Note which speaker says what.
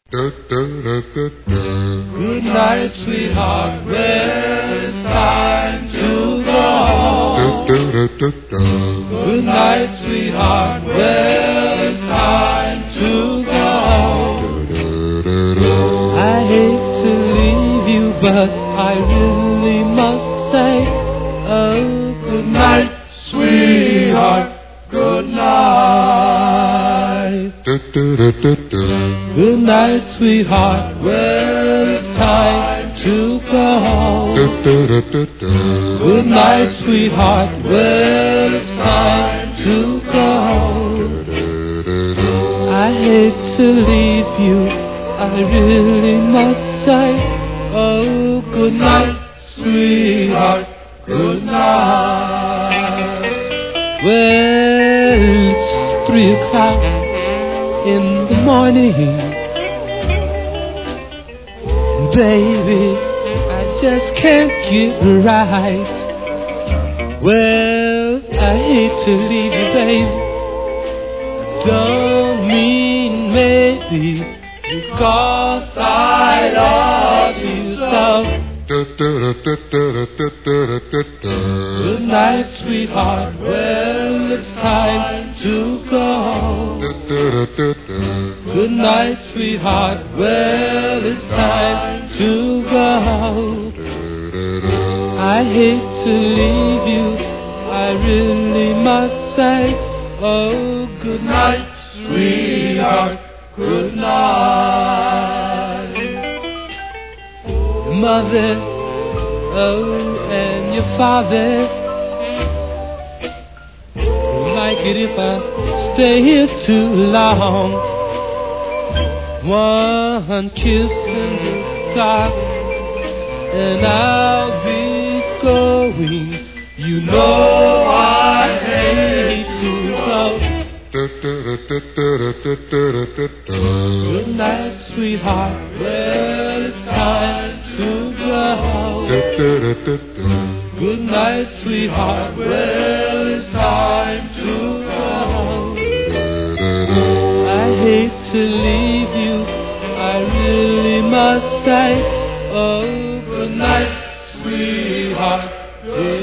Speaker 1: Good night, sweetheart. Well, it's time to go home. Good night, sweetheart. Well, it's time to go home. I hate to leave you, but I really must say, oh, good night, sweetheart. Good night. Good night, sweetheart. Well, it's time to go home. Good night, sweetheart. Well, it's time to go home. I hate to leave you, I really must say, oh, good night, sweetheart. Good night. Well, it's 3 o'clock in the morning. Baby, I just can't get right. Well, I hate to leave you, baby. I don't mean maybe, because I love you so. Good night, sweetheart. Well, it's time to go home. Good night, sweetheart. Well, it's time to go home. I hate to leave you, I really must say, oh, good night, sweetheart. Good night. Your mother, oh, and your father like it if I stay here too long. One kiss in the dark, and I'll be going. You know I hate to go. Good night, sweetheart. Well, it's time to go home. Good night, sweetheart. Well, it's time to go home. I hate to leave you, I really must say, oh, good night, sweetheart.